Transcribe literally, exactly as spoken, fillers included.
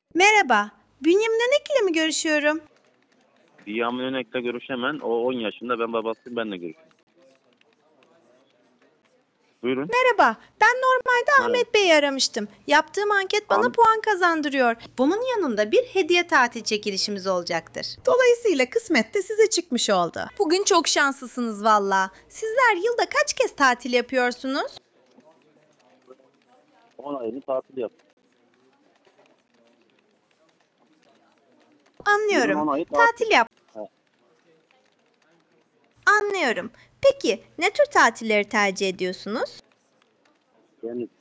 Merhaba, Bünyamin Önek ile mi görüşüyorum? Bünyamin Önek'le görüşemem. O on yaşında, ben babasıyım, benle görüşüyorum. Buyurun. Merhaba, ben normalde Merhaba. Ahmet Bey'i aramıştım. Yaptığım anket bana Am puan kazandırıyor. Bunun yanında bir hediye tatil çekilişimiz olacaktır. Dolayısıyla kısmet de size çıkmış oldu. Bugün çok şanslısınız valla. Sizler yılda kaç kez tatil yapıyorsunuz? on ayını tatil yaptım. Yılın Anlıyorum. on ayı tatil. Tatil yap. Ha, Anlıyorum. Peki ne tür tatilleri tercih ediyorsunuz? deniz,